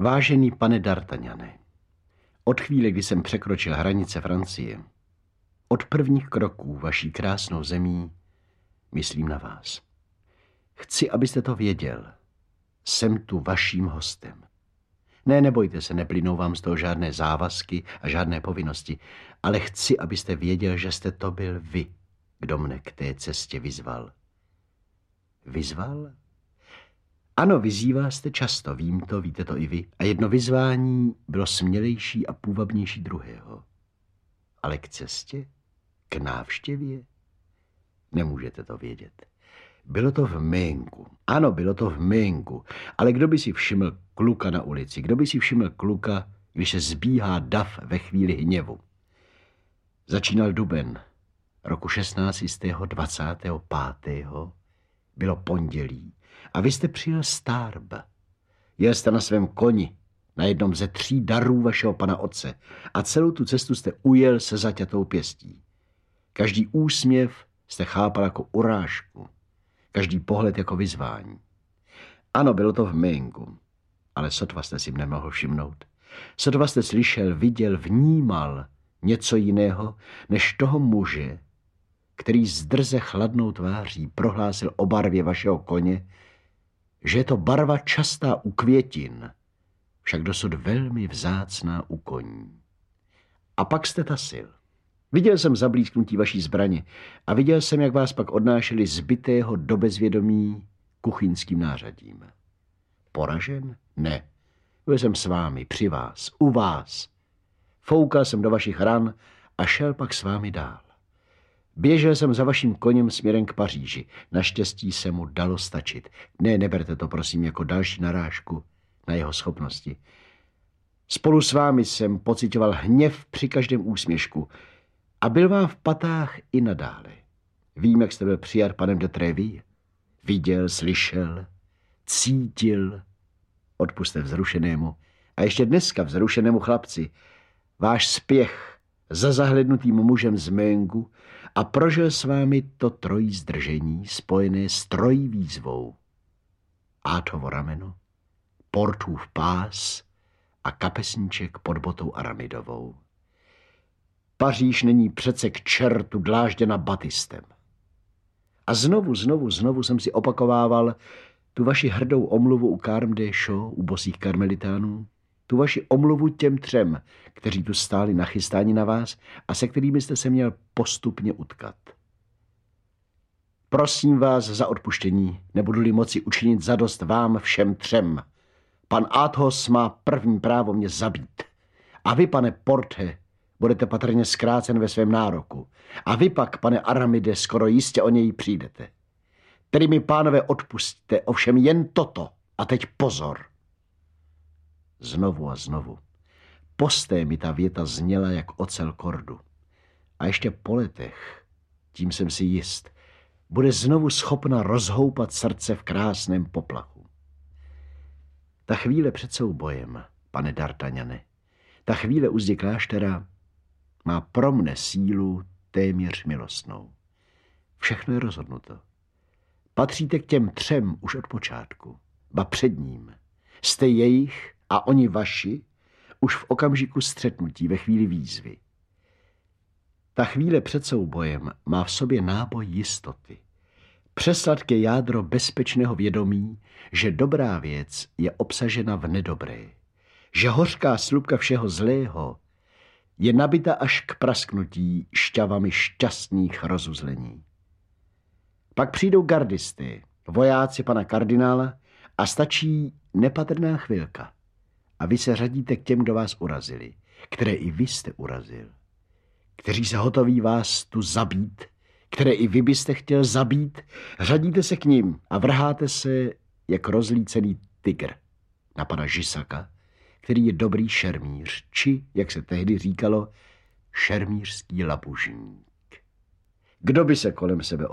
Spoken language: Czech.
Vážený pane d'Artagnane, od chvíle, kdy jsem překročil hranice Francie, od prvních kroků vaší krásnou zemí, myslím na vás. Chci, abyste to věděl. Jsem tu vaším hostem. Ne, nebojte se, neplynou vám z toho žádné závazky a žádné povinnosti, ale chci, abyste věděl, že jste to byl vy, kdo mne k té cestě vyzval. Vyzval? Ano, vyzývá jste často, vím to, víte to i vy. A jedno vyzvání bylo smělejší a půvabnější druhého. Ale k cestě? K návštěvě? Nemůžete to vědět. Bylo to v Ménku. Ano, bylo to v Ménku. Ale kdo by si všiml kluka na ulici? Kdo by si všiml kluka, když se zbíhá dav ve chvíli hněvu? Začínal duben roku 1625. Bylo pondělí. A vy jste přijel z Tarbes. Jel jste na svém koni, na jednom ze 3 darů vašeho pana otce a celou tu cestu jste ujel se zaťatou pěstí. Každý úsměv jste chápal jako urážku, každý pohled jako vyzvání. Ano, bylo to v Ménku, ale sotva jste si mne mohl všimnout. Sotva jste slyšel, viděl, vnímal něco jiného, než toho muže, který s drze chladnou tváří prohlásil o barvě vašeho koně, že je to barva častá u květin, však dosud velmi vzácná u koní. A pak jste tasil. Viděl jsem zablízknutí vaší zbraně a viděl jsem, jak vás pak odnášeli zbytého do bezvědomí kuchyňským nářadím. Poražen? Ne. Byl jsem s vámi, při vás, u vás. Foukal jsem do vašich ran a šel pak s vámi dál. Běžel jsem za vaším koněm směrem k Paříži. Naštěstí se mu dalo stačit. Ne, neberte to, prosím, jako další narážku na jeho schopnosti. Spolu s vámi jsem pocitoval hněv při každém úsměšku a byl vám v patách i nadále. Vím, jak jste byl přijat panem de Tréville. Viděl, slyšel, cítil, odpuste vzrušenému, a ještě dneska vzrušenému chlapci, váš spěch za zahlednutým mužem z Ménku a prožil s vámi to trojí zdržení spojené s trojí výzvou. Átovo rameno, Portův pás a kapesníček pod botou aramidovou. Paříž není přece k čertu dlážděna batistem. A znovu jsem si opakovával tu vaši hrdou omluvu u Carmes Deschamps, u bosých karmelitánů, tu vaši omluvu těm 3, kteří tu stáli nachystáni na vás a se kterými jste se měl postupně utkat. Prosím vás za odpuštění, nebudu-li moci učinit zadost vám všem 3. Pan Athos má první právo mě zabít. A vy, pane Porte, budete patrně zkrácen ve svém nároku. A vy pak, pane Aramide, skoro jistě o něj přijdete. Tedy mi, pánové, odpusťte, ovšem jen toto. A teď pozor. Znovu a znovu. Posté mi ta věta zněla jak ocel kordu. A ještě po letech, tím jsem si jist, bude znovu schopna rozhoupat srdce v krásném poplachu. Ta chvíle před soubojem, pane d'Artagnane, ta chvíle u zdi kláštera má pro mne sílu téměř milostnou. Všechno je rozhodnuto. Patříte k těm 3 už od počátku, ba před ním. Jste jejich a oni vaši už v okamžiku střetnutí, ve chvíli výzvy. Ta chvíle před soubojem má v sobě náboj jistoty. Přesladké jádro bezpečného vědomí, že dobrá věc je obsažena v nedobré. Že hořká slupka všeho zlého je nabita až k prasknutí šťavami šťastných rozuzlení. Pak přijdou gardisty, vojáci pana kardinála a stačí nepatrná chvilka. A vy se řadíte k těm, kdo vás urazili, které i vy jste urazil. Kteří se hotoví vás tu zabít, které i vy byste chtěl zabít, řadíte se k nim a vrháte se jak rozlícený tygr na pana Žisaka, který je dobrý šermíř, či, jak se tehdy říkalo, šermířský labužník. Kdo by se kolem sebe